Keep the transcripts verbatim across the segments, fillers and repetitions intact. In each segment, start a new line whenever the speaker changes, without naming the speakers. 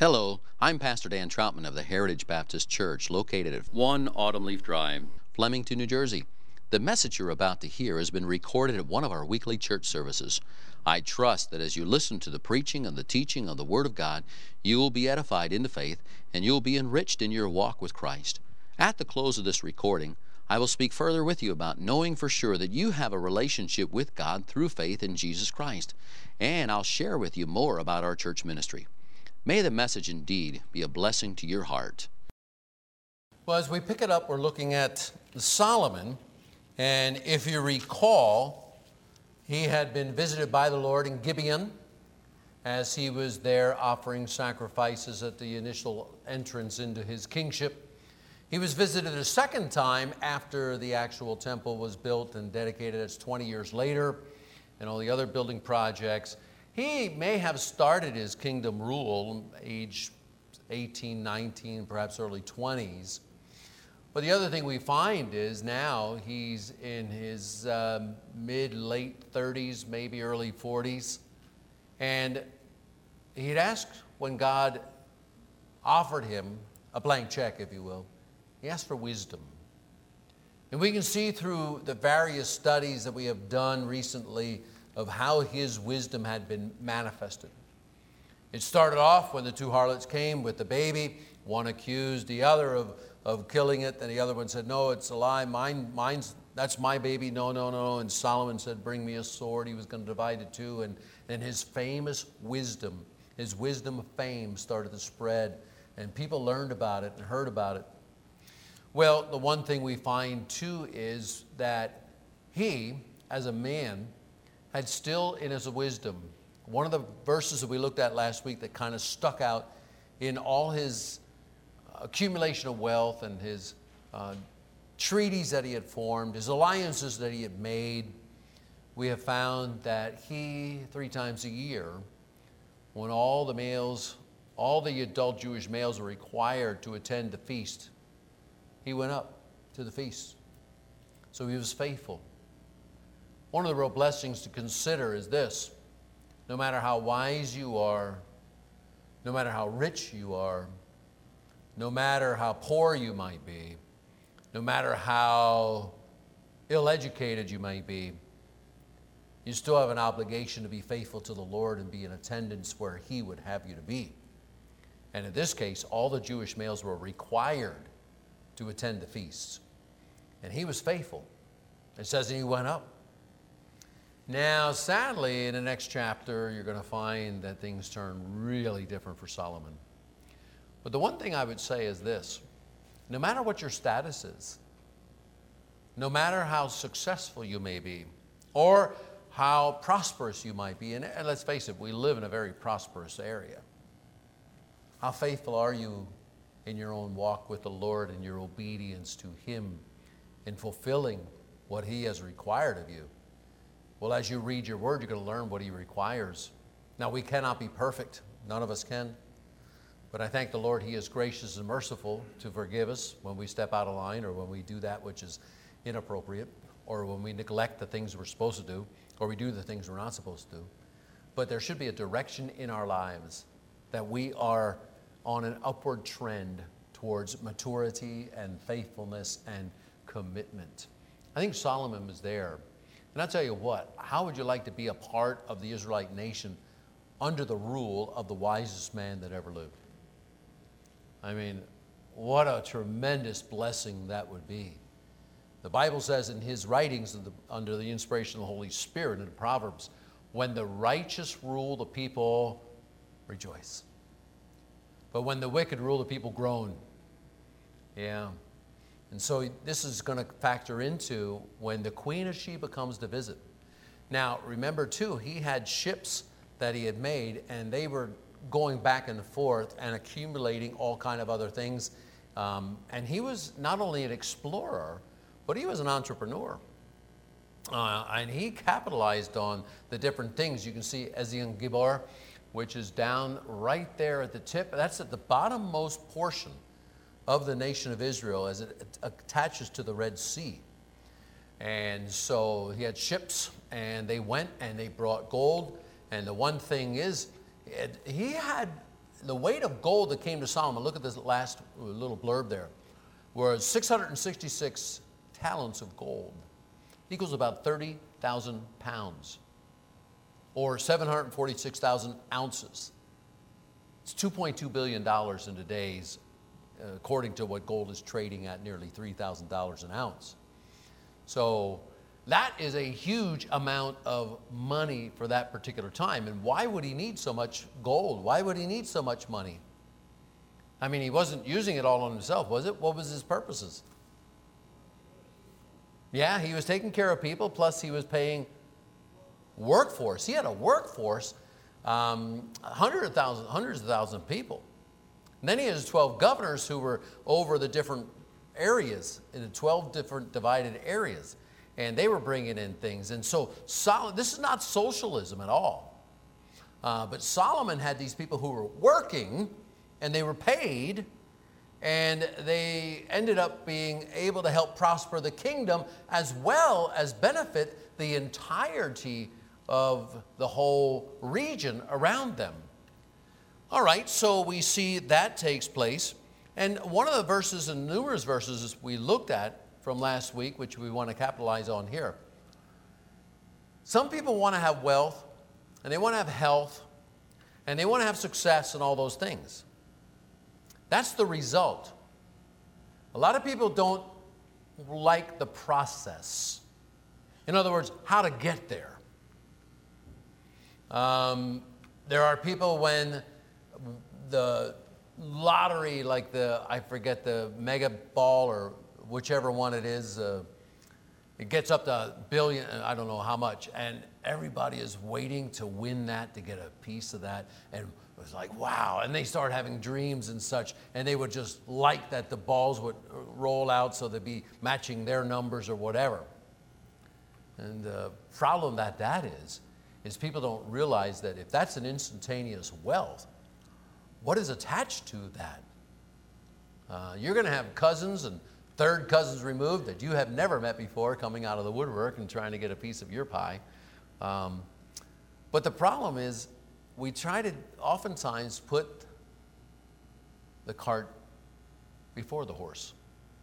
Hello, I'm Pastor Dan Troutman of the Heritage Baptist Church, located at one Autumn Leaf Drive, Flemington, New Jersey. The message you're about to hear has been recorded at one of our weekly church services. I trust that as you listen to the preaching and the teaching of the Word of God, you will be edified into faith and you will be enriched in your walk with Christ. At the close of this recording, I will speak further with you about knowing for sure that you have a relationship with God through faith in Jesus Christ. And I'll share with you more about our church ministry. May the message indeed be a blessing to your heart.
Well, as we pick it up, we're looking at Solomon. And if you recall, he had been visited by the Lord in Gibeon as he was there offering sacrifices at the initial entrance into his kingship. He was visited a second time after the actual temple was built and dedicated. It's twenty years later, and all the other building projects. He may have started his kingdom rule age eighteen, nineteen, perhaps early twenties. But the other thing we find is now he's in his um, mid, late thirties, maybe early forties. And he'd asked when God offered him a blank check, if you will, he asked for wisdom. And we can see through the various studies that we have done recently of how his wisdom had been manifested. It started off when the two harlots came with the baby. One accused the other of, of killing it, and the other one said, no, it's a lie. Mine, mine's, that's my baby. No, no, no. And Solomon said, bring me a sword. He was going to divide it too. And then his famous wisdom, his wisdom of fame started to spread, and people learned about it and heard about it. Well, the one thing we find too is that he, as a man, had still in his wisdom. One of the verses that we looked at last week that kind of stuck out in all his accumulation of wealth and his uh, treaties that he had formed, his alliances that he had made, we have found that he, three times a year, when all the males, all the adult Jewish males were required to attend the feast, he went up to the feast. So he was faithful. One of the real blessings to consider is this: no matter how wise you are, no matter how rich you are, no matter how poor you might be, no matter how ill-educated you might be, you still have an obligation to be faithful to the Lord and be in attendance where He would have you to be. And in this case, all the Jewish males were required to attend the feasts. And he was faithful. It says that he went up. Now, sadly, in the next chapter, you're going to find that things turn really different for Solomon. But the one thing I would say is this: no matter what your status is, no matter how successful you may be, or how prosperous you might be, and let's face it, we live in a very prosperous area. How faithful are you in your own walk with the Lord and your obedience to Him in fulfilling what He has required of you? Well, as you read your word, you're going to learn what He requires. Now, we cannot be perfect. None of us can. But I thank the Lord He is gracious and merciful to forgive us when we step out of line, or when we do that which is inappropriate, or when we neglect the things we're supposed to do, or we do the things we're not supposed to do. But there should be a direction in our lives that we are on an upward trend towards maturity and faithfulness and commitment. I think Solomon was there. And I'll tell you what, how would you like to be a part of the Israelite nation under the rule of the wisest man that ever lived? I mean, what a tremendous blessing that would be. The Bible says in his writings under the inspiration of the Holy Spirit in the Proverbs, when the righteous rule, the people rejoice. But when the wicked rule, the people groan. Yeah. And so this is going to factor into when the Queen of Sheba comes to visit. Now, remember too, he had ships that he had made, and they were going back and forth and accumulating all kind of other things. Um, and he was not only an explorer, but he was an entrepreneur. Uh, and he capitalized on the different things. You can see Ezion Gibor, which is down right there at the tip. That's at the bottommost portion of the nation of Israel as it attaches to the Red Sea. And so he had ships, and they went and they brought gold. And the one thing is, it, he had the weight of gold that came to Solomon, look at this last little blurb there, was six hundred sixty-six talents of gold. Equals about thirty thousand pounds, or seven hundred forty-six thousand ounces. It's two point two billion dollars in today's, uh, according to what gold is trading at, nearly three thousand dollars an ounce. So that is a huge amount of money for that particular time. And why would he need so much gold? Why would he need so much money? I mean, he wasn't using it all on himself, was it? What was his purposes? Yeah, he was taking care of people, plus he was paying workforce. He had a workforce, um, hundreds of thousands, hundreds of thousands of people. And then he has twelve governors who were over the different areas, in the twelve different divided areas. And they were bringing in things. And so Sol- this is not socialism at all. Uh, but Solomon had these people who were working, and they were paid, and they ended up being able to help prosper the kingdom as well as benefit the entirety of the whole region around them. All right, so we see that takes place. And one of the verses, and numerous verses we looked at from last week, which we want to capitalize on here. Some people want to have wealth, and they want to have health, and they want to have success and all those things. That's the result. A lot of people don't like the process. In other words, how to get there. Um, there are people when the lottery, like the, I forget the mega ball or whichever one it is, uh, it gets up to a billion, I don't know how much, and everybody is waiting to win that, to get a piece of that, and it was like, wow, and they start having dreams and such, and they would just like that the balls would roll out so they'd be matching their numbers or whatever. And the problem that that is, is people don't realize that if that's an instantaneous wealth, what is attached to that? Uh, you're going to have cousins and third cousins removed that you have never met before coming out of the woodwork and trying to get a piece of your pie. Um, but the problem is we try to oftentimes put the cart before the horse.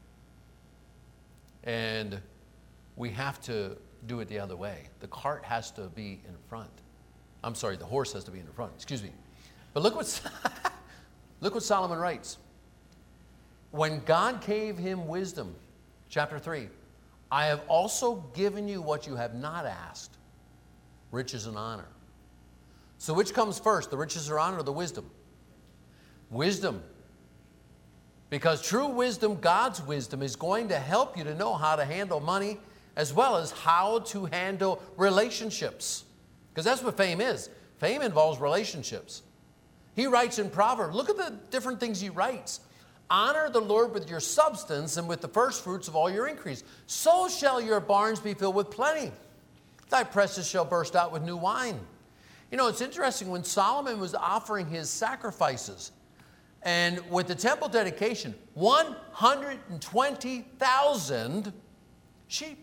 And we have to do it the other way. The cart has to be in front. I'm sorry, the horse has to be in the front. Excuse me. But look what, look what Solomon writes. When God gave him wisdom, chapter three, I have also given you what you have not asked, riches and honor. So which comes first, the riches or honor or the wisdom? Wisdom. Because true wisdom, God's wisdom, is going to help you to know how to handle money as well as how to handle relationships. Because that's what fame is. Fame involves relationships. He writes in Proverbs, look at the different things he writes. Honor the Lord with your substance and with the first fruits of all your increase. So shall your barns be filled with plenty. Thy presses shall burst out with new wine. You know, it's interesting when Solomon was offering his sacrifices, and with the temple dedication, one hundred twenty thousand sheep.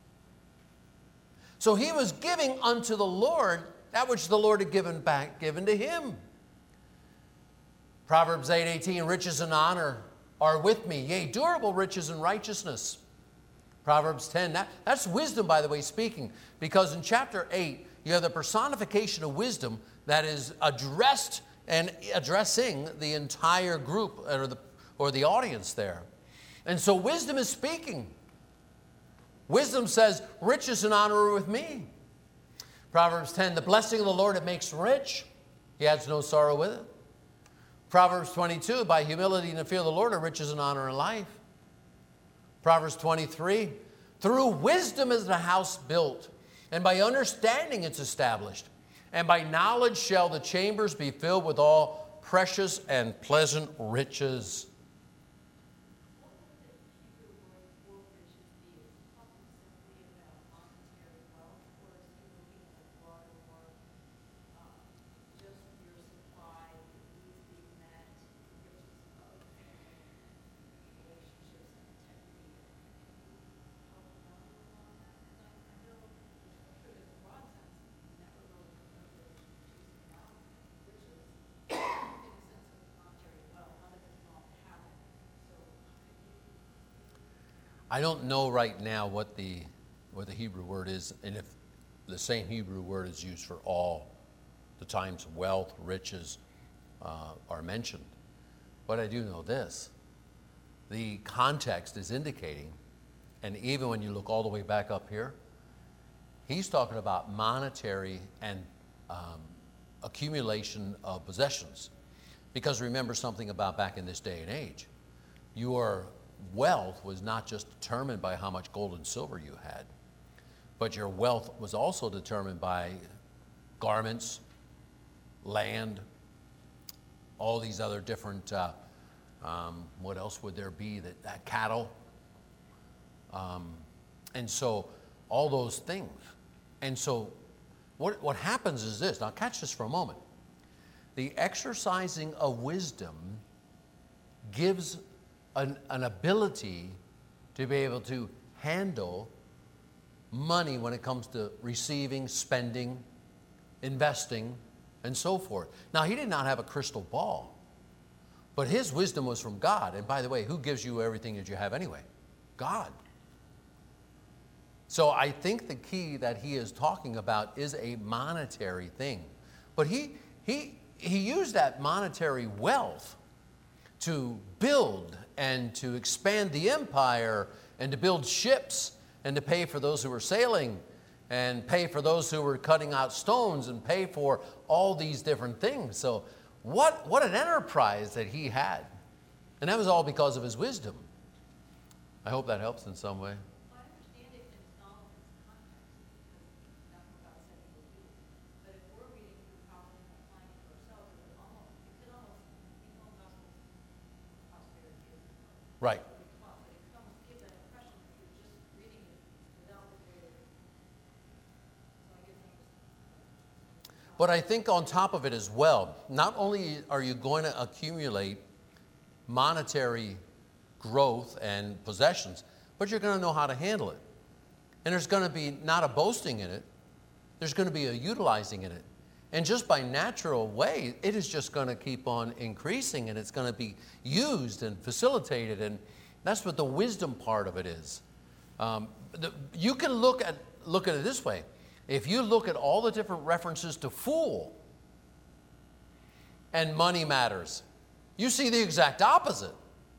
So he was giving unto the Lord that which the Lord had given back, given to him. Proverbs eight eighteen, riches and honor are with me, yea, durable riches and righteousness. Proverbs ten, that, that's wisdom, by the way, speaking, because in chapter eight, you have the personification of wisdom that is addressed and addressing the entire group or the, or the audience there. And so wisdom is speaking. Wisdom says, riches and honor are with me. Proverbs ten, the blessing of the Lord, it makes rich. He adds no sorrow with it. Proverbs twenty-two, by humility and the fear of the Lord are riches and honor and life. Proverbs twenty-three, through wisdom is the house built, and by understanding it's established. And by knowledge shall the chambers be filled with all precious and pleasant riches. I don't know right now what the what the Hebrew word is, and if the same Hebrew word is used for all the times wealth, riches uh, are mentioned. But I do know this. The context is indicating, and even when you look all the way back up here, he's talking about monetary and um, accumulation of possessions. Because remember something about back in this day and age. Your wealth was not just determined by how much gold and silver you had, but your wealth was also determined by garments, land, all these other different, uh, um, what else would there be, that, that cattle. Um, and so all those things. And so what, what happens is this. Now catch this for a moment. The exercising of wisdom gives an, an ability to be able to handle money when it comes to receiving, spending, investing, and so forth. Now, he did not have a crystal ball, but his wisdom was from God. And by the way, who gives you everything that you have anyway? God. So I think the key that he is talking about is a monetary thing. But he, he, he used that monetary wealth to build and to expand the empire and to build ships and to pay for those who were sailing and pay for those who were cutting out stones and pay for all these different things. So what, what an enterprise that he had. And that was all because of his wisdom. I hope that helps in some way. Right. But I think on top of it as well, not only are you going to accumulate monetary growth and possessions, but you're going to know how to handle it. And there's going to be not a boasting in it, there's going to be a utilizing in it. And just by natural way, it is just going to keep on increasing, and it's going to be used and facilitated. And that's what the wisdom part of it is. Um, the, you can look at, look at it this way. If you look at all the different references to fool and money matters, you see the exact opposite.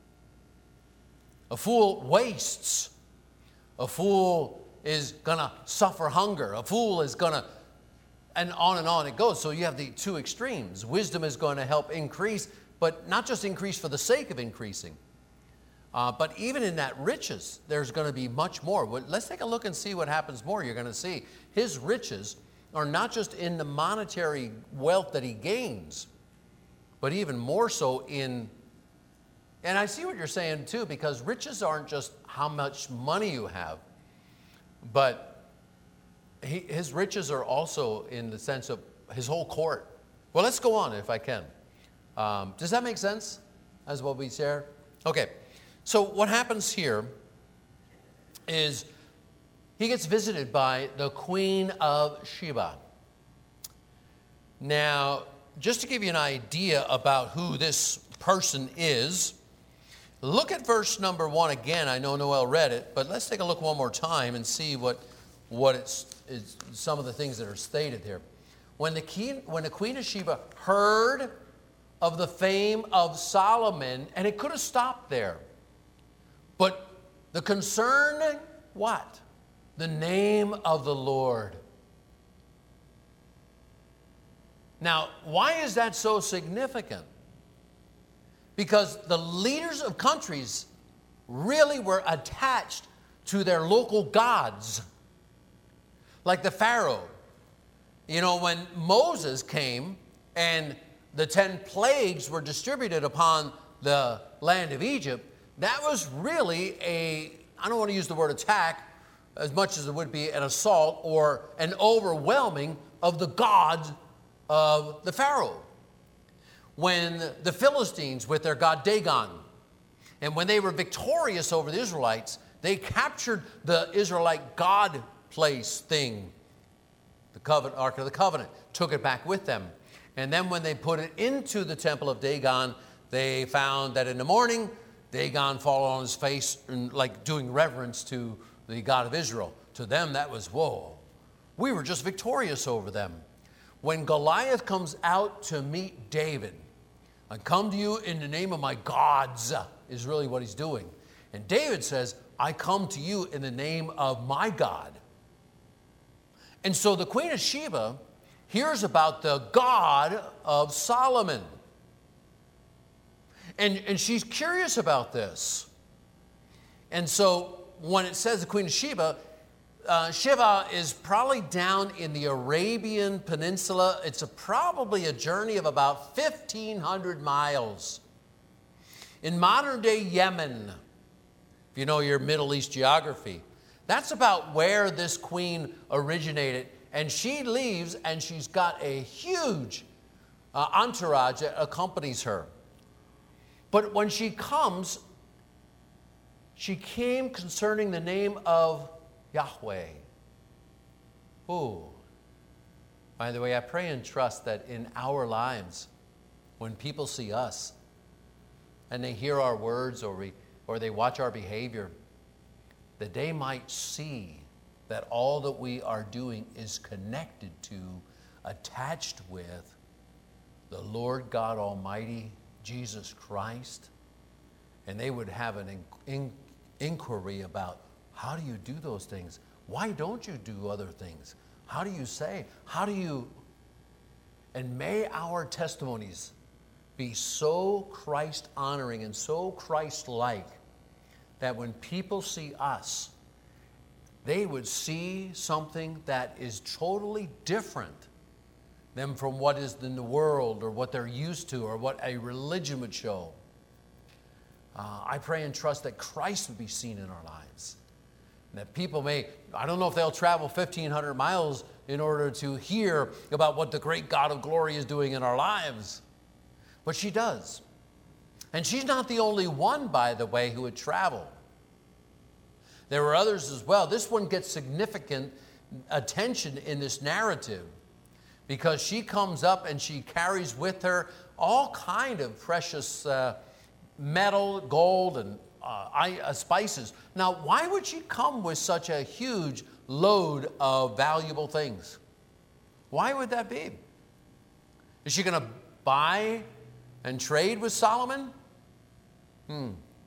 A fool wastes. A fool is going to suffer hunger. A fool is going to, and on and on it goes. So you have the two extremes. Wisdom is going to help increase, but not just increase for the sake of increasing. Uh, but even in that riches, there's going to be much more. Well, let's take a look and see what happens more. You're going to see his riches are not just in the monetary wealth that he gains, but even more so in, and I see what you're saying too, because riches aren't just how much money you have, but he, his riches are also in the sense of his whole court. Well, let's go on if I can. Um, does that make sense as what we shared? Okay. So what happens here is he gets visited by the Queen of Sheba. Now, just to give you an idea about who this person is, look at verse number one again. I know Noel read it, but let's take a look one more time and see what, what it's, it's some of the things that are stated there. When the, king, when the Queen of Sheba heard of the fame of Solomon, and it could have stopped there, but the concern, what? The name of the Lord. Now, why is that so significant? Because the leaders of countries really were attached to their local gods. Like the Pharaoh. You know, when Moses came and the ten plagues were distributed upon the land of Egypt, that was really a, I don't want to use the word attack as much as it would be an assault or an overwhelming of the gods of the Pharaoh. When the Philistines with their god Dagon, and when they were victorious over the Israelites, they captured the Israelite God place thing, the covenant, Ark of the Covenant, took it back with them. And then when they put it into the temple of Dagon, they found that in the morning, Dagon falling on his face and like doing reverence to the God of Israel. To them, that was, whoa, we were just victorious over them. When Goliath comes out to meet David, I come to you in the name of my gods, is really what he's doing. And David says, I come to you in the name of my God. And so the Queen of Sheba hears about the God of Solomon. And, and she's curious about this. And so when it says the Queen of Sheba, uh, Sheba is probably down in the Arabian Peninsula. It's a, probably a journey of about fifteen hundred miles. In modern-day Yemen, if you know your Middle East geography, that's about where this queen originated. And she leaves, and she's got a huge uh, entourage that accompanies her. But when she comes, she came concerning the name of Yahweh. Ooh. By the way, I pray and trust that in our lives, when people see us and they hear our words or, we, or they watch our behavior, that they might see that all that we are doing is connected to, attached with the Lord God Almighty, Jesus Christ, and they would have an in, in, inquiry about, how do you do those things? Why don't you do other things? How do you say? How do you? And may our testimonies be so Christ-honoring and so Christ-like that when people see us, they would see something that is totally different than from what is in the world or what they're used to or what a religion would show. Uh, I pray and trust that Christ would be seen in our lives. And that people may, I don't know if they'll travel fifteen hundred miles in order to hear about what the great God of glory is doing in our lives. But she does. And she's not the only one, by the way, who would travel. There were others as well. This one gets significant attention in this narrative because she comes up and she carries with her all kind of precious uh, metal, gold, and uh, I, uh, spices. Now, why would she come with such a huge load of valuable things? Why would that be? Is she going to buy and trade with Solomon? Hmm.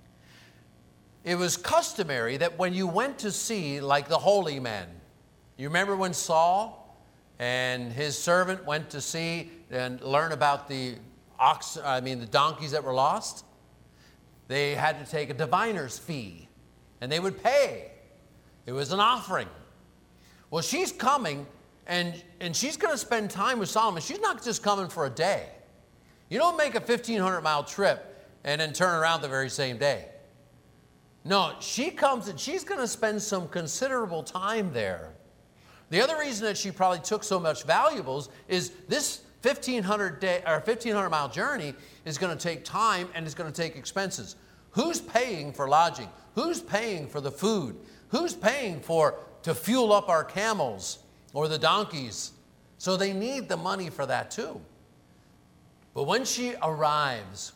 It was customary that when you went to see, like the holy men, you remember when Saul and his servant went to see and learn about the ox, I mean the donkeys that were lost? They had to take a diviner's fee, and they would pay. It was an offering. Well, she's coming, and, and she's going to spend time with Solomon. She's not just coming for a day. You don't make a fifteen hundred mile trip and then turn around the very same day. No, she comes and she's going to spend some considerable time there. The other reason that she probably took so much valuables is this fifteen hundred day or fifteen hundred mile journey is going to take time and it's going to take expenses. Who's paying for lodging? Who's paying for the food? Who's paying for to fuel up our camels or the donkeys? So they need the money for that too. But when she arrives,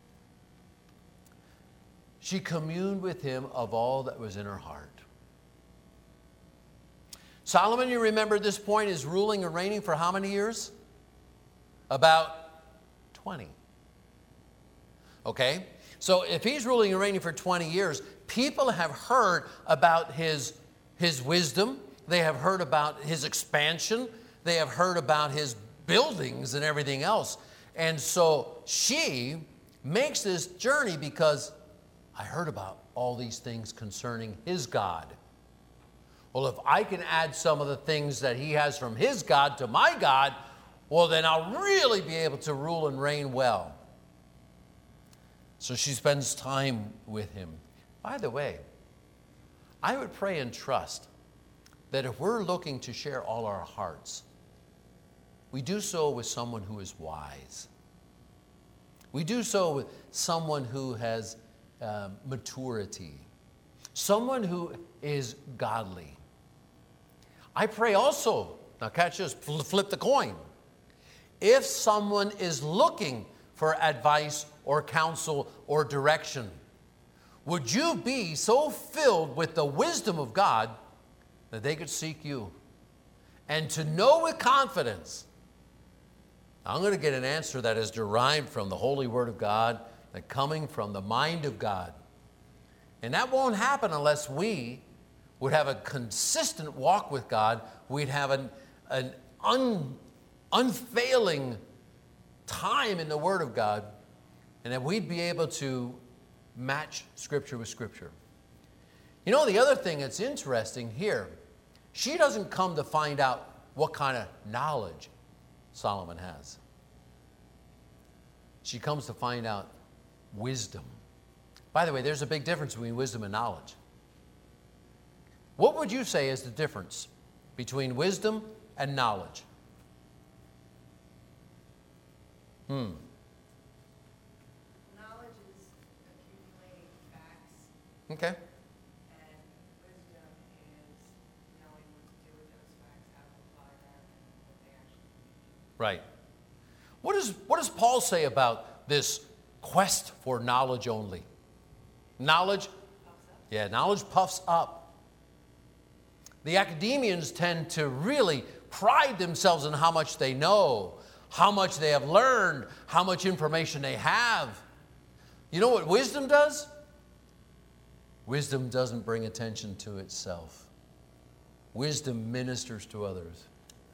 she communed with him of all that was in her heart. Solomon, you remember at this point, is ruling and reigning for how many years? About twenty. Okay? So if he's ruling and reigning for twenty years, people have heard about his, his wisdom. They have heard about his expansion. They have heard about his buildings and everything else. And so she makes this journey because I heard about all these things concerning his God. Well, if I can add some of the things that he has from his God to my God, well, then I'll really be able to rule and reign well. So she spends time with him. By the way, I would pray and trust that if we're looking to share all our hearts, we do so with someone who is wise. We do so with someone who has uh, maturity, someone who is godly. I pray also, now catch this, flip the coin. If someone is looking for advice or counsel or direction, would you be so filled with the wisdom of God that they could seek you? And to know with confidence, I'm going to get an answer that is derived from the Holy Word of God, that coming from the mind of God. And that won't happen unless we would have a consistent walk with God. We'd have an, an un, unfailing time in the Word of God, and that we'd be able to match Scripture with Scripture. You know, the other thing that's interesting here, she doesn't come to find out what kind of knowledge Solomon has. She comes to find out wisdom. By the way, there's a big difference between wisdom and knowledge. What would you say is the difference between wisdom and knowledge? Hmm.
Knowledge is accumulating facts.
Okay.
And wisdom is knowing what to do with those facts, how to apply them, and what they actually mean.
Right. What does, what does Paul say about this quest for knowledge only? Knowledge? Yeah, knowledge puffs up. The academians tend to really pride themselves on how much they know, how much they have learned, how much information they have. You know what wisdom does? Wisdom doesn't bring attention to itself. Wisdom ministers to others.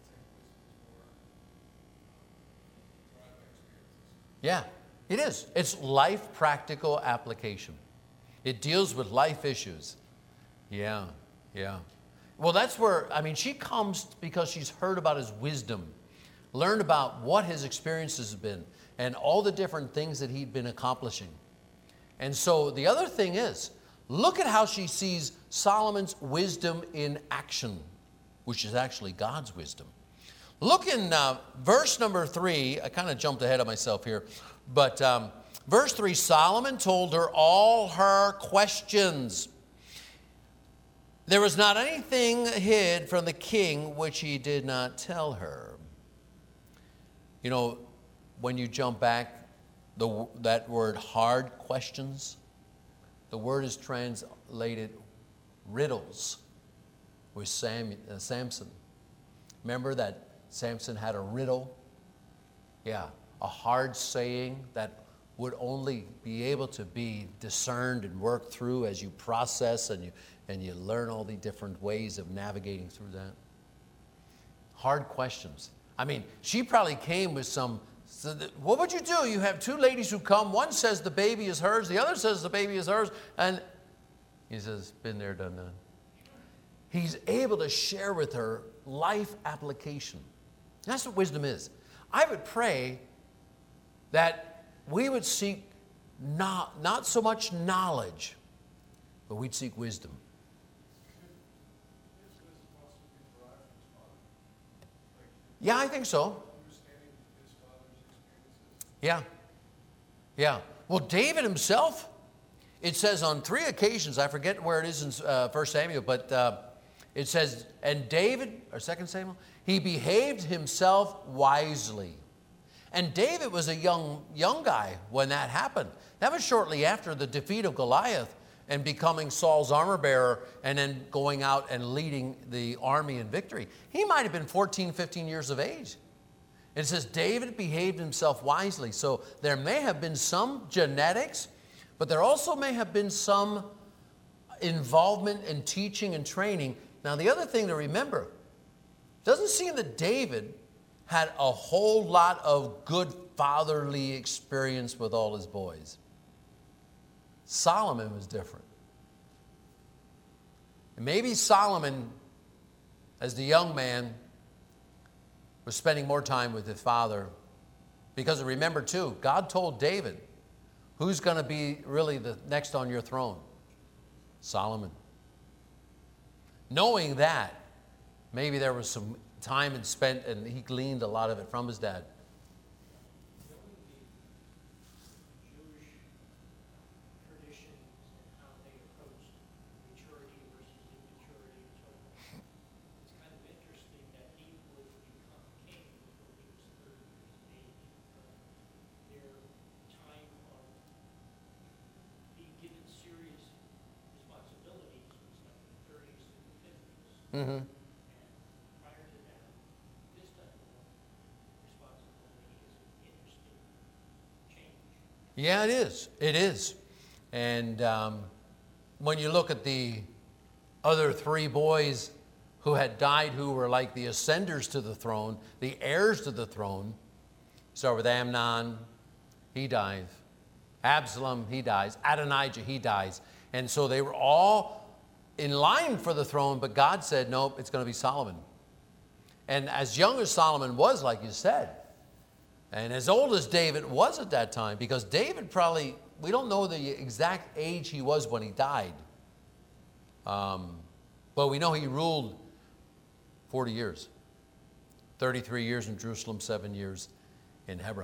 Yeah, it is. It's life practical application. It deals with life issues. Yeah, yeah. Well, that's where, I mean, she comes because she's heard about his wisdom, learned about what his experiences have been, and all the different things that he'd been accomplishing. And so the other thing is, look at how she sees Solomon's wisdom in action, which is actually God's wisdom. Look in uh, verse number three. I kind of jumped ahead of myself here. But um, verse three, Solomon told her all her questions. There was not anything hid from the king which he did not tell her. You know, when you jump back, the, that word hard questions, the word is translated riddles with Sam, uh, Samson. Remember that Samson had a riddle? Yeah, a hard saying that would only be able to be discerned and worked through as you process and you and you learn all the different ways of navigating through that. Hard questions. I mean, she probably came with some, so that, what would you do? You have two ladies who come. One says the baby is hers. The other says the baby is hers. And he says, been there, done that. He's able to share with her life application. That's what wisdom is. I would pray that we would seek not, not so much knowledge, but we'd seek wisdom. Yeah, I think so. Yeah. Yeah. Well, David himself, it says on three occasions, I forget where it is in uh, First Samuel, but uh, it says, and David, or Second Samuel, he behaved himself wisely. And David was a young, young guy when that happened. That was shortly after the defeat of Goliath and becoming Saul's armor bearer and then going out and leading the army in victory. He might have been fourteen, fifteen years of age. It says David behaved himself wisely. So there may have been some genetics, but there also may have been some involvement in teaching and training. Now, the other thing to remember, it doesn't seem that David had a whole lot of good fatherly experience with all his boys. Solomon was different. And maybe Solomon, as the young man, was spending more time with his father. Because remember, too, God told David, who's going to be really the next on your throne? Solomon. Knowing that, maybe there was some time and spent, and he gleaned a lot of it from his dad.
Serious
Mm-hmm.
And prior to that, this type of responsibility is an interesting change.
Yeah, it is. It is. And um, when you look at the other three boys who had died, who were like the ascenders to the throne, the heirs to the throne, start with Amnon, he dies. Absalom, he dies. Adonijah, he dies. And so they were all in line for the throne, but God said, nope, it's going to be Solomon. And as young as Solomon was, like you said, and as old as David was at that time, because David probably, we don't know the exact age he was when he died. Um, but we know he ruled forty years. thirty-three years in Jerusalem, seven years in Hebron.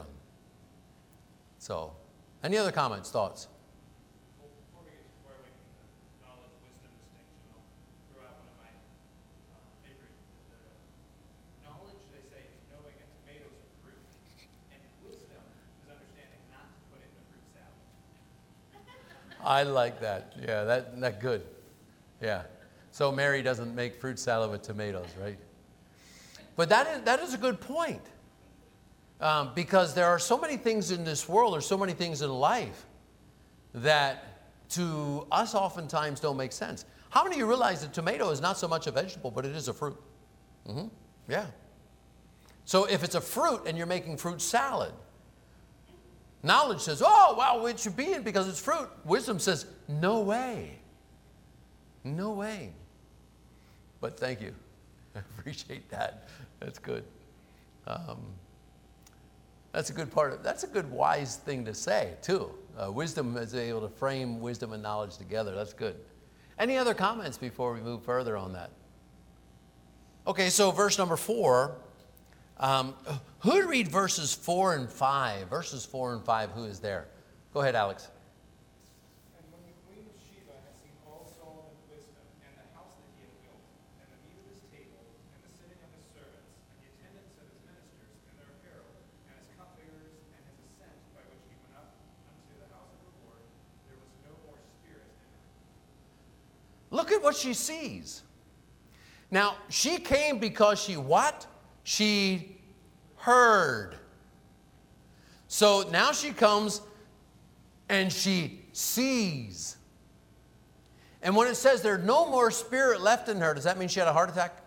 So, any other comments, thoughts?
Well, before we get too far away from the knowledge, wisdom distinction, I'll throw out one of my uh, favorite. The knowledge, they say, is knowing that tomatoes are fruit. And wisdom is understanding not to put it in a fruit salad.
I like that. Yeah, that, that good. Yeah. So Mary doesn't make fruit salad with tomatoes, right? But that is, that is a good point. Um, because there are so many things in this world, there's so many things in life that to us oftentimes don't make sense. How many of you realize that tomato is not so much a vegetable, but it is a fruit? Mm-hmm. Yeah. So if it's a fruit and you're making fruit salad, knowledge says, oh, well, it should be in because it's fruit. Wisdom says, no way. No way. But thank you. I appreciate that. That's good. Um, That's a good part of, that's a good wise thing to say, too. Uh, wisdom is able to frame wisdom and knowledge together. That's good. Any other comments before we move further on that? Okay, so verse number four. Um, who would read verses four and five? Verses four and five, who is there? Go ahead, Alex.
And when the queen of Sheba had seen all Solomon's wisdom, and the house that he had built, and the meat of his table, and the sitting of his servants, and the attendance of his ministers, and their apparel, and his cupbearers, and his ascent by which he went up unto the house of the Lord, there was no more spirit in her.
Look at what she sees. Now, she came because she what? She heard. So now she comes and she sees. And when it says there's no more spirit left in her, does that mean she had a heart attack?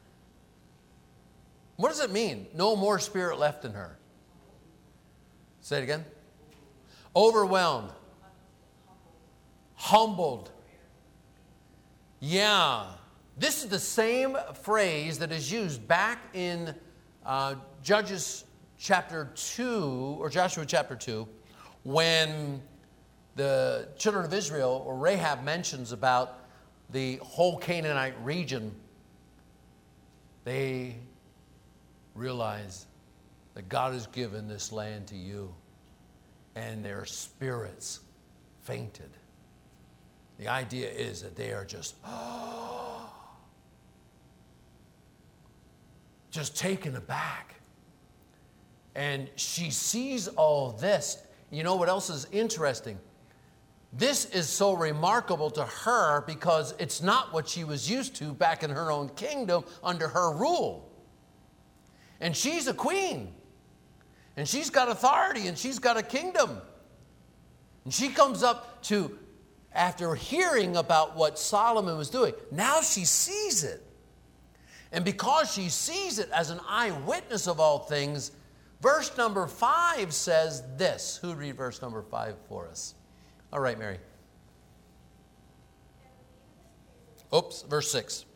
What does it mean? No more spirit left in her. Say it again. Overwhelmed. Humbled. Yeah. This is the same phrase that is used back in uh, Judges chapter two, or Joshua chapter two, when the children of Israel, or Rahab mentions about the whole Canaanite region. They realize that God has given this land to you, and their spirits fainted. The idea is that they are just, oh, just taken aback. And she sees all this. You know what else is interesting? This is so remarkable to her because it's not what she was used to back in her own kingdom under her rule. And she's a queen. And she's got authority and she's got a kingdom. And she comes up to, after hearing about what Solomon was doing, now she sees it. And because she sees it as an eyewitness of all things, verse number five says this. Who would read verse number five for us? All right, Mary. Oops, verse six.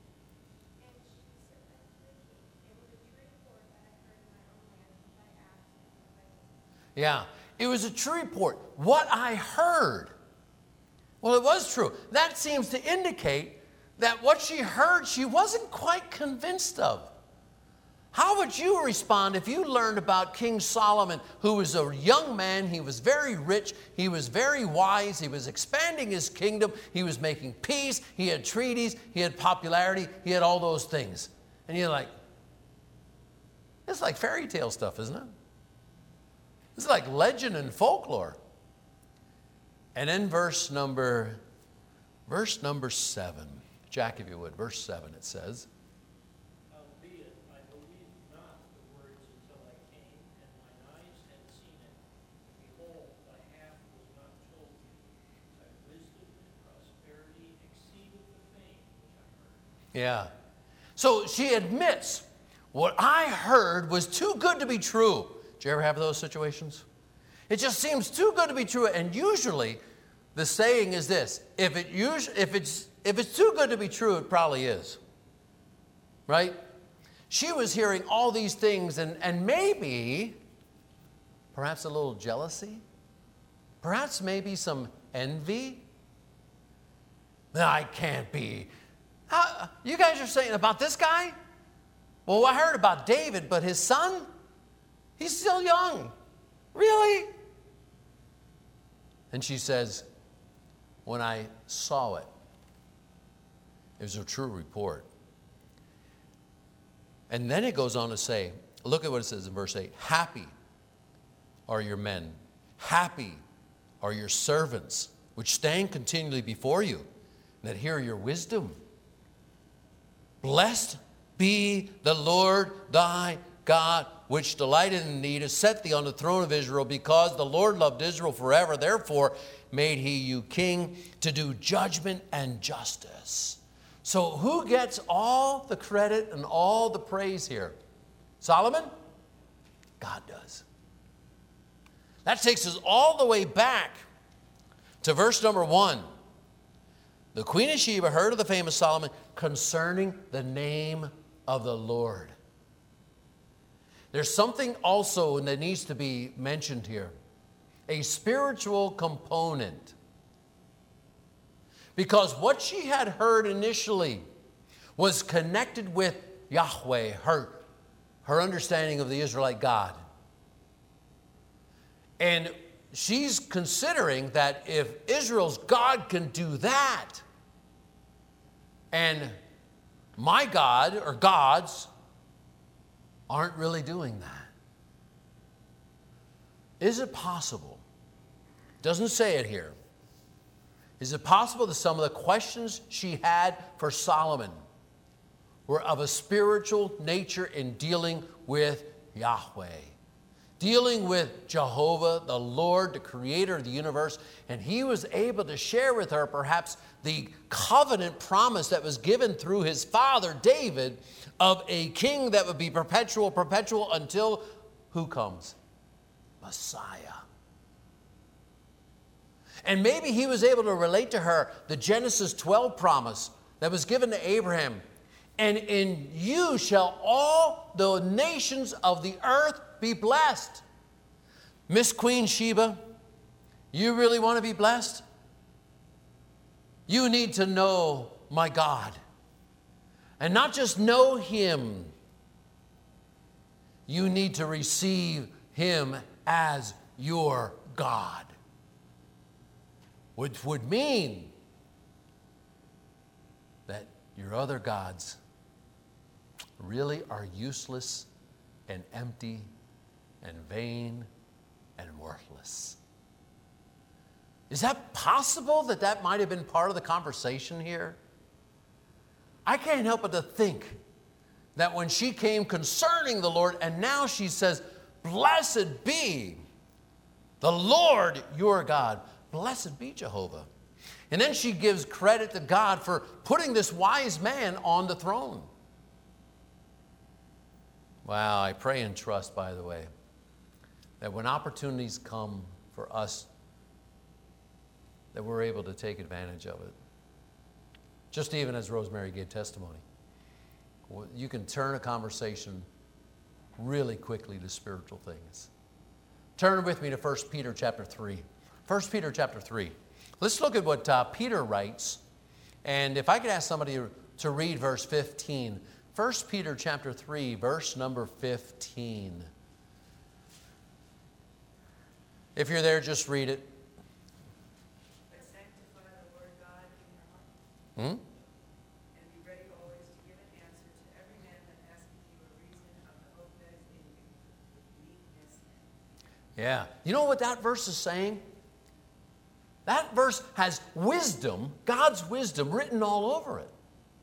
Yeah, it was a true report. What I heard. Well, it was true. That seems to indicate that what she heard, she wasn't quite convinced of. How would you respond if you learned about King Solomon, who was a young man, he was very rich, he was very wise, he was expanding his kingdom, he was making peace, he had treaties, he had popularity, he had all those things. And you're like, it's like fairy tale stuff, isn't it? It's like legend and folklore. And then verse number, verse number seven, Jack, if you would. Verse seven, it says,
Howbeit, I believed not the words until I came, and mine eyes had seen it. Behold, thy half was not told thee. Thy wisdom and prosperity exceeded the fame which I heard.
yeah. So she admits, what I heard was too good to be true. Do you ever have those situations? It just seems too good to be true. And usually the saying is this: if it us- if it's if it's too good to be true, it probably is. Right? She was hearing all these things, and, and maybe, perhaps a little jealousy, perhaps maybe some envy. No, I can't be. How, you guys are saying about this guy? Well, I heard about David, but his son, he's still young. Really? And she says, when I saw it, it was a true report. And then it goes on to say, look at what it says in verse eight. Happy are your men. Happy are your servants, which stand continually before you, and that hear your wisdom. Blessed be the Lord thy God, which delighted in thee to set thee on the throne of Israel, because the Lord loved Israel forever. Therefore made he you king to do judgment and justice. So who gets all the credit and all the praise here? Solomon? God does. That takes us all the way back to verse number one. The Queen of Sheba heard of the fame of Solomon concerning the name of the Lord. There's something also that needs to be mentioned here. A spiritual component. Because what she had heard initially was connected with Yahweh, her, her understanding of the Israelite God. And she's considering that if Israel's God can do that, and my God or gods aren't really doing that. Is it possible? Doesn't say it here. Is it possible that some of the questions she had for Solomon were of a spiritual nature in dealing with Yahweh? Dealing with Jehovah, the Lord, the creator of the universe, and he was able to share with her perhaps the covenant promise that was given through his father David of a king that would be perpetual, perpetual until who comes? Messiah. And maybe he was able to relate to her the Genesis twelve promise that was given to Abraham. And in you shall all the nations of the earth be blessed. Miss Queen Sheba, you really want to be blessed? You need to know my God. And not just know him. You need to receive him as your God. Which would mean that your other gods really are useless and empty and vain and worthless. Is that possible that that might have been part of the conversation here? I can't help but to think that when she came concerning the Lord, and now she says, blessed be the Lord your God. Blessed be Jehovah. And then she gives credit to God for putting this wise man on the throne. Wow, I pray and trust, by the way, that when opportunities come for us, that we're able to take advantage of it. Just even as Rosemary gave testimony. You can turn a conversation really quickly to spiritual things. Turn with me to First Peter chapter three. First Peter chapter three. Let's look at what uh, Peter writes. And if I could ask somebody to read verse fifteen. First Peter chapter three, verse number fifteen. If you're there, just read it.
But sanctify the Lord God in your heart,
Hmm?
and be ready always to give an answer to every man that asketh you a reason of the hope that is in you, with meekness and
Yeah. You know what that verse is saying? That verse has wisdom, God's wisdom, written all over it.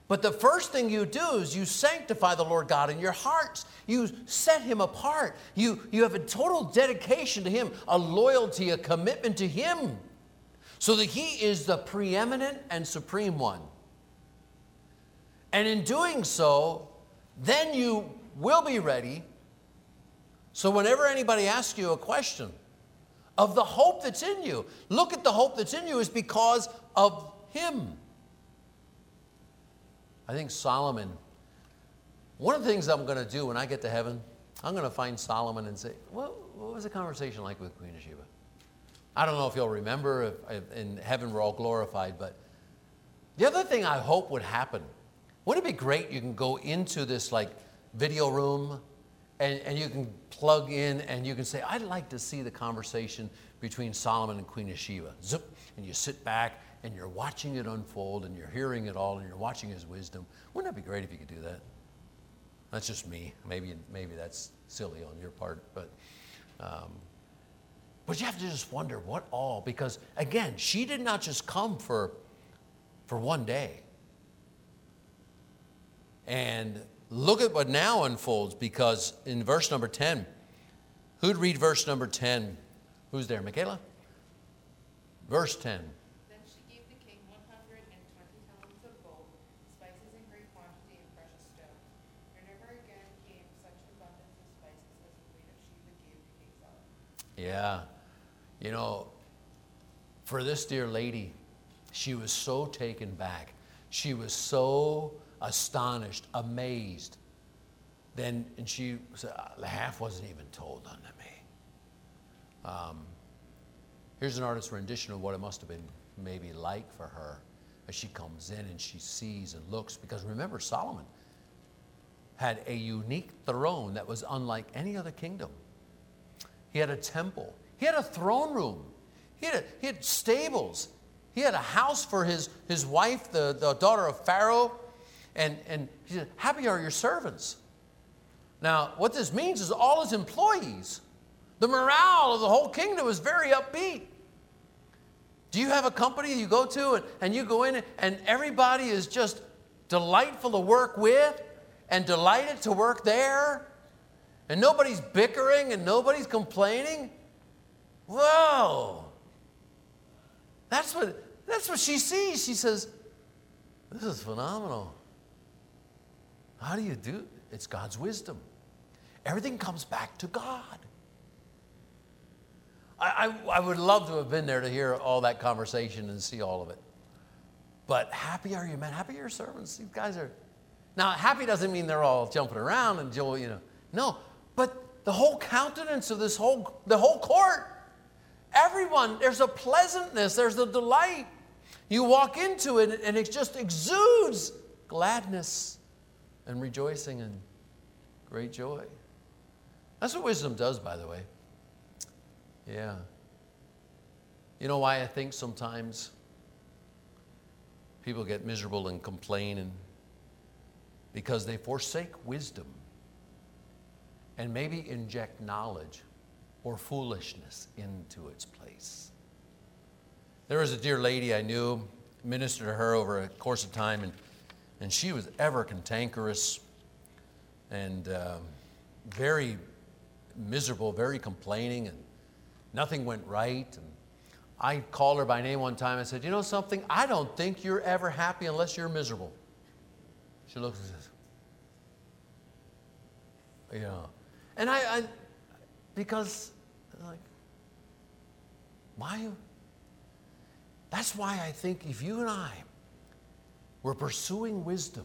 But the first thing you do is you sanctify the Lord God in your hearts. You set him apart. You, you have a total dedication to him, a loyalty, a commitment to him, so that he is the preeminent and supreme one. And in doing so, then you will be ready. So whenever anybody asks you a question of the hope that's in you, look at the hope that's in you is because of him. I think Solomon, one of the things I'm going to do when I get to heaven, I'm going to find Solomon and say, well, what was the conversation like with Queen of Sheba? I don't know if he'll remember, if, if in heaven we're all glorified, but the other thing I hope would happen, wouldn't it be great you can go into this like video room and, and you can plug in and you can say, I'd like to see the conversation between Solomon and Queen of Sheba. Zip, and you sit back and you're watching it unfold and you're hearing it all and you're watching his wisdom. Wouldn't that be great if you could do that? That's just me. Maybe, maybe that's silly on your part, but, um, but you have to just wonder what all, because again, she did not just come for, for one day. And look at what now unfolds, because in verse number ten, who'd read verse number ten? Who's there, Michaela? Verse ten.
Then she gave the king one hundred twenty talents of gold, spices in great quantity, and precious stones. There never again came such abundance of spices as the queen of Sheba gave to King Solomon.
Yeah. You know, for this dear lady, she was so taken back. She was so astonished, amazed. Then, and she said, the half wasn't even told unto me. Um, here's an artist's rendition of what it must have been maybe like for her as she comes in and she sees and looks. Because remember, Solomon had a unique throne that was unlike any other kingdom. He had a temple. He had a throne room. He had, a, he had stables. He had a house for his, his wife, the, the daughter of Pharaoh. And, and he said, happy are your servants. Now, what this means is all his employees, the morale of the whole kingdom was very upbeat. Do you have a company you go to and, and you go in and everybody is just delightful to work with and delighted to work there? And nobody's bickering and nobody's complaining? Whoa! That's what, that's what she sees. She says, this is phenomenal. How do you do it? It's God's wisdom. Everything comes back to God. I, I, I would love to have been there to hear all that conversation and see all of it. But happy are you, man. Happy are your servants. These guys are... Now, happy doesn't mean they're all jumping around and joy, you know. No, but the whole countenance of this whole, the whole court, everyone, there's a pleasantness, there's a delight. You walk into it and it just exudes gladness and rejoicing and great joy. That's what wisdom does, by the way. Yeah. You know why I think sometimes people get miserable and complain? And because they forsake wisdom and maybe inject knowledge or foolishness into its place. There was a dear lady I knew, ministered to her over a course of time, and And she was ever cantankerous and um, very miserable, very complaining, and nothing went right. And I called her by name one time and said, you know something? I don't think you're ever happy unless you're miserable. She looks and says, yeah. And I, I because, like, why? That's why I think if you and I we're pursuing wisdom.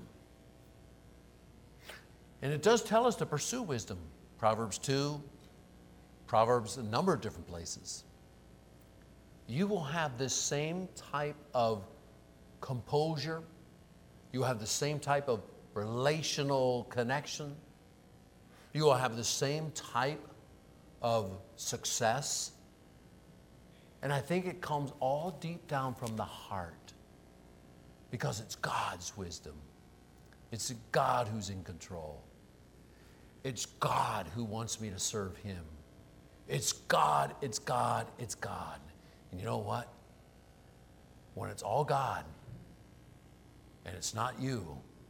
And it does tell us to pursue wisdom. Proverbs two, Proverbs a number of different places. You will have this same type of composure. You will have the same type of relational connection. You will have the same type of success. And I think it comes all deep down from the heart. Because it's God's wisdom. It's God who's in control. It's God who wants me to serve him. It's God, it's God, it's God. And you know what? When it's all God and it's not you,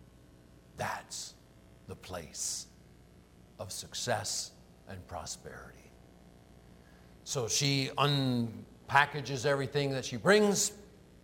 That's the place of success and prosperity. So she unpackages everything that she brings.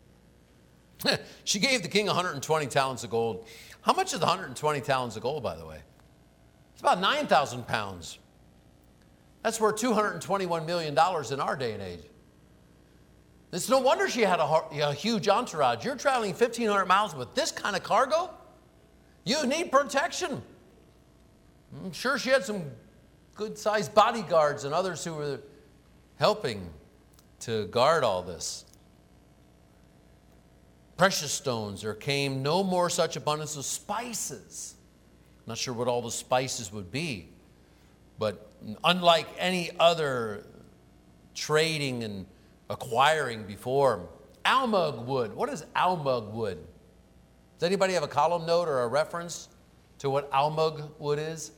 She gave the king one hundred twenty talents of gold. How much is the one hundred twenty talents of gold, by the way? It's about nine thousand pounds. That's worth two hundred twenty-one million dollars in our day and age. It's no wonder she had a, a huge entourage. You're traveling fifteen hundred miles with this kind of cargo? You need protection. I'm sure she had some good-sized bodyguards and others who were helping to guard all this. Precious stones, there came no more such abundance of spices. Not sure what all the spices would be, but unlike any other trading and acquiring before, almug wood. What is almug wood? Does anybody have a column note or a reference to what almug wood is?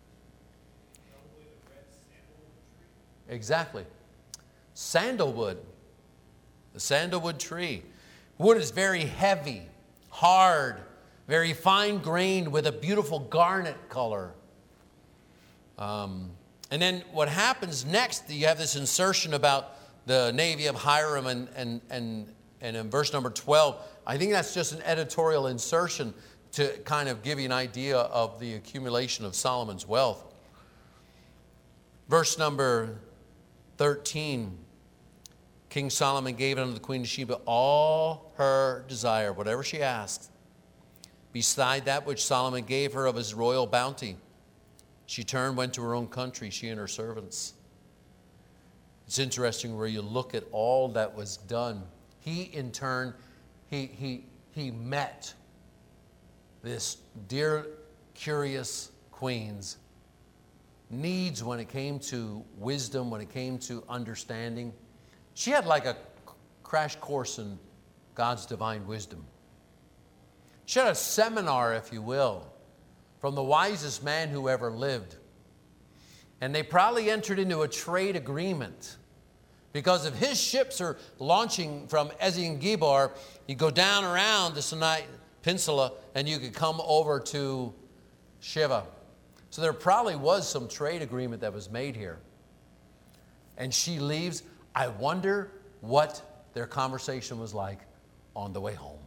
Exactly. Sandalwood. The sandalwood tree. Wood is very heavy, hard, very fine-grained with a beautiful garnet color. Um, and then what happens next, you have this insertion about the Navy of Hiram, and, and, and, and in verse number twelve, I think that's just an editorial insertion to kind of give you an idea of the accumulation of Solomon's wealth. Verse number thirteen, King Solomon gave unto the queen of Sheba all her desire, whatever she asked, beside that which Solomon gave her of his royal bounty. She turned, went to her own country, she and her servants. It's interesting where you look at all that was done. He, in turn, he, he, he met this dear, curious queen's needs when it came to wisdom, when it came to understanding. She had like a crash course in God's divine wisdom. She had a seminar, if you will, from the wisest man who ever lived. And they probably entered into a trade agreement, because if his ships are launching from Ezion-Geber, you go down around the Sinai Peninsula and you could come over to Shiva. So there probably was some trade agreement that was made here. And she leaves. I wonder what their conversation was like on the way home.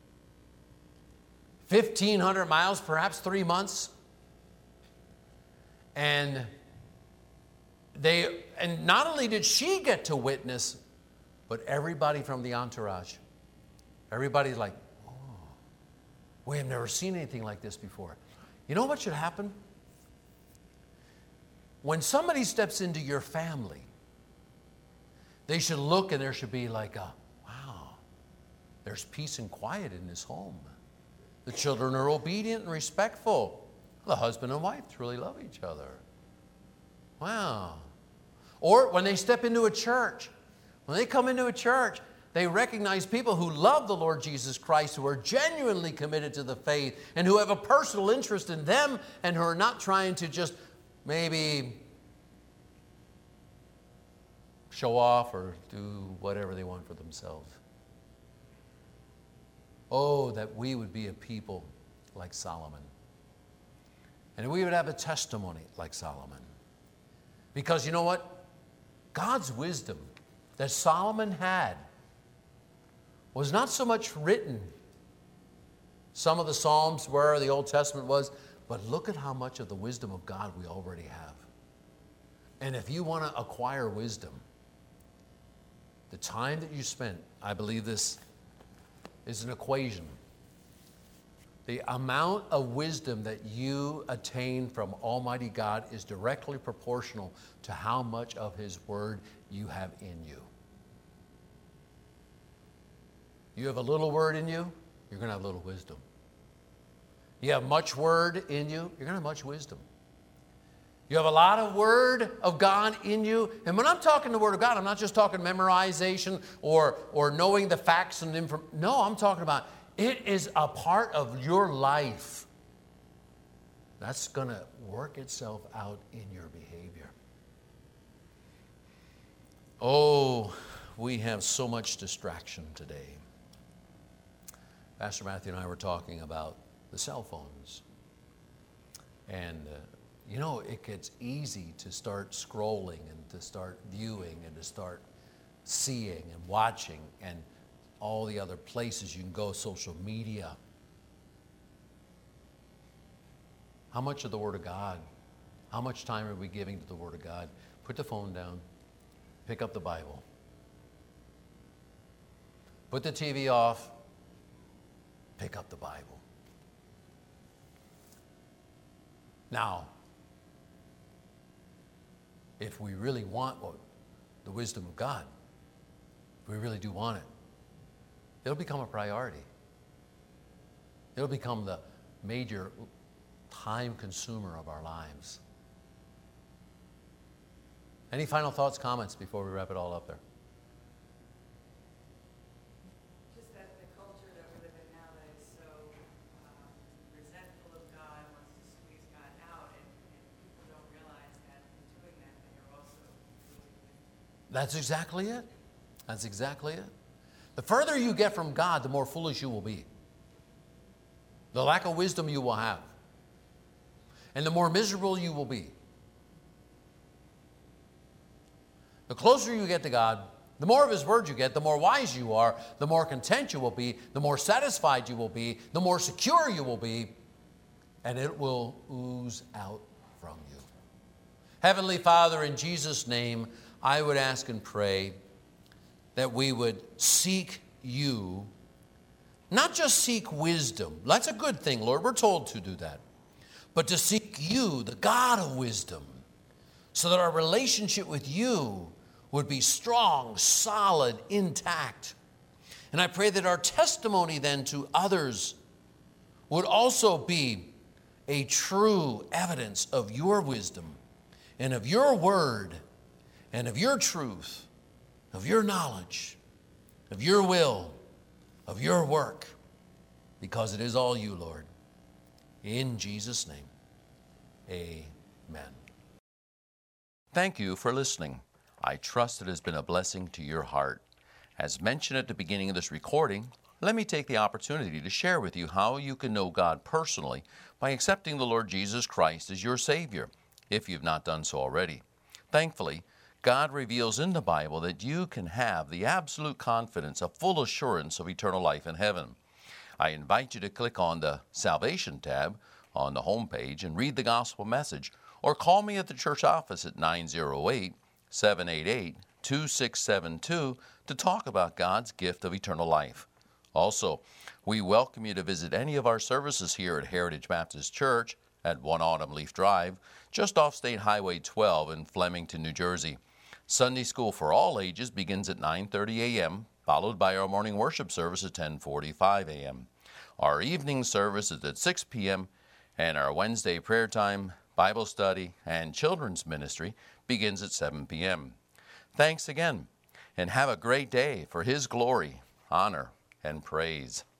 fifteen hundred miles, perhaps three months. And they, and not only did she get to witness, but everybody from the entourage. Everybody's like, oh, we have never seen anything like this before. You know what should happen? When somebody steps into your family, they should look and there should be like a, wow, there's peace and quiet in this home. The children are obedient and respectful. The husband and wife really love each other. Wow. Or when they step into a church, when they come into a church, they recognize people who love the Lord Jesus Christ, who are genuinely committed to the faith, and who have a personal interest in them, and who are not trying to just maybe show off or do whatever they want for themselves. Oh, that we would be a people like Solomon. And we would have a testimony like Solomon. Because you know what? God's wisdom that Solomon had was not so much written. Some of the Psalms were, the Old Testament was, but look at how much of the wisdom of God we already have. And if you want to acquire wisdom, the time that you spent, I believe this is an equation. The amount of wisdom that you attain from Almighty God is directly proportional to how much of His Word you have in you. You have a little word in you, you're going to have little wisdom. You have much word in you, you're going to have much wisdom. You have a lot of Word of God in you. And when I'm talking the Word of God, I'm not just talking memorization or, or knowing the facts and information. No, I'm talking about it is a part of your life that's going to work itself out in your behavior. Oh, we have so much distraction today. Pastor Matthew and I were talking about the cell phones. And, uh, you know, it gets easy to start scrolling and to start viewing and to start seeing and watching and all the other places you can go, social media. How much of the Word of God? How much time are we giving to the Word of God? Put the phone down. Pick up the Bible. Put the T V off. Pick up the Bible. Now, if we really want what, the wisdom of God, if we really do want it, it'll become a priority. It'll become the major time consumer of our lives. Any final thoughts, comments before we wrap it all up there?
Just that the culture that we live in now that is so um, resentful of God, wants to squeeze God out, and, and people don't realize that in doing that, that you're also losing wisdom.
That's exactly it. That's exactly it. The further you get from God, the more foolish you will be. The lack of wisdom you will have. And the more miserable you will be. The closer you get to God, the more of His Word you get, the more wise you are, the more content you will be, the more satisfied you will be, the more secure you will be, and it will ooze out from you. Heavenly Father, in Jesus' name, I would ask and pray that we would seek You, not just seek wisdom. That's a good thing, Lord. We're told to do that. But to seek You, the God of wisdom, so that our relationship with You would be strong, solid, intact. And I pray that our testimony then to others would also be a true evidence of Your wisdom and of Your word and of Your truth, of Your knowledge, of Your will, of Your work, because it is all You, Lord. In Jesus' name, amen.
Thank you for listening. I trust it has been a blessing to your heart. As mentioned at the beginning of this recording, let me take the opportunity to share with you how you can know God personally by accepting the Lord Jesus Christ as your Savior, if you've not done so already. Thankfully, God reveals in the Bible that you can have the absolute confidence, a full assurance of eternal life in heaven. I invite you to click on the Salvation tab on the home page and read the gospel message, or call me at the church office at nine oh eight, seven eight eight, two six seven two to talk about God's gift of eternal life. Also, we welcome you to visit any of our services here at Heritage Baptist Church at one Autumn Leaf Drive, just off State Highway twelve in Flemington, New Jersey. Sunday school for all ages begins at nine thirty a.m., followed by our morning worship service at ten forty-five a.m. Our evening service is at six p.m., and our Wednesday prayer time, Bible study, and children's ministry begins at seven p.m. Thanks again, and have a great day for His glory, honor, and praise.